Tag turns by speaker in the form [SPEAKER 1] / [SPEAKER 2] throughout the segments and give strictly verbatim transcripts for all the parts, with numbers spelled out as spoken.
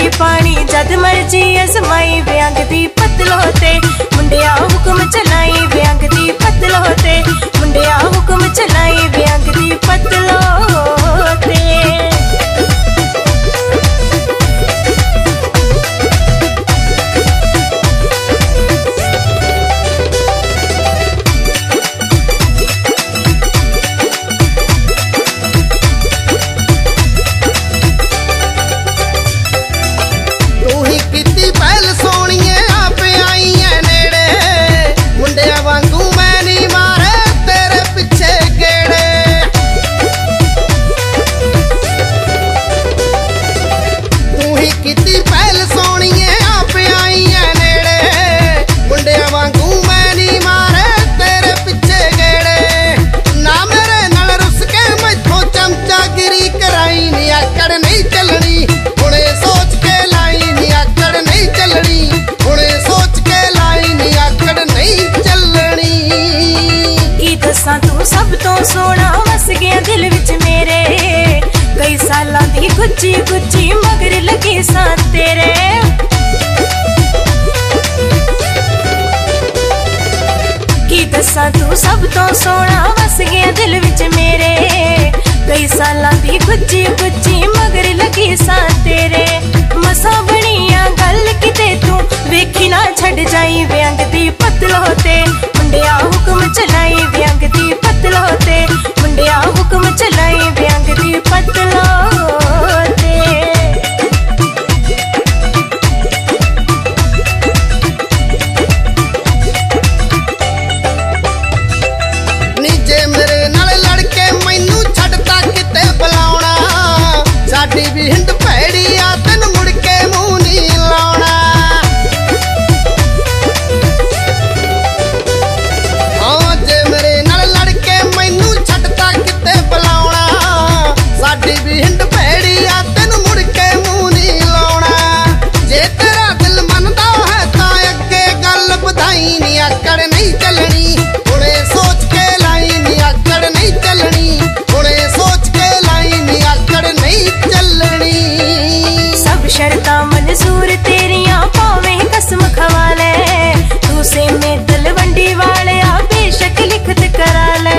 [SPEAKER 1] दी पानी जद मर्जी अजमाई व्यंग दी पतलो ते मुंडिया हुक्म चलाई व्यंग दी पतलो ते मुंडिया हुक्म चलाई व्यंग दी पतलो ते। तू सब तो सोना वस गया दिल विच मेरे कई सालां दी गुच्ची गुच्ची मगर लगी सा तेरे। की दसा तू सब तो सोना वस गया दिल विच मेरे कई सालां दी गुच्ची गुच्ची मगर लगी सा तेरे। मसा बनिया गल किते तू वेखी ना छड़ जाई व्यंग दी पतलो ते मुंडिया हुक्म चलाई व्यंग दी पतलो ते मुंडिया हुक्म चलाई व्यंग दी पतलो ते।
[SPEAKER 2] नीचे मेरे नाल लड़के मैनू छड़ता किते बुलाउणा साडी भी हिंद भैड़ी आ तैनू मुड़ के मूंह नहीं लाउणा। आकड़ नहीं चलनी हुणे सोच के लाई नी आकड़ नहीं चलनी हुणे सोच के लाई नी आकड़ नहीं चलनी।
[SPEAKER 1] सब शर्तां मंजूर तेरियां पावे कसम खवा ले तू से में तलवंडी वाले आ बेशक लिखत करा ले।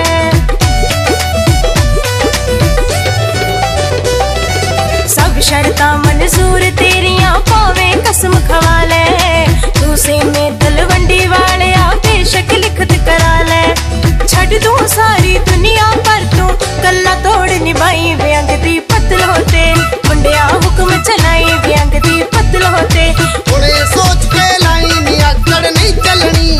[SPEAKER 1] सब शर्तां मंजूर तेरियां पावे कसम खवा ले तू से में तलवंडी वाले बेशक लिखत करा ले। छड़ दूं सारी दुनिया पर तू कल्ला तोड़ निभाई व्यंग दी पतलो ते मुंडिया हुक्म चलाई व्यंग दी पतलो ते
[SPEAKER 2] हुणे सोच के लाई नी आकड़ नहीं चलनी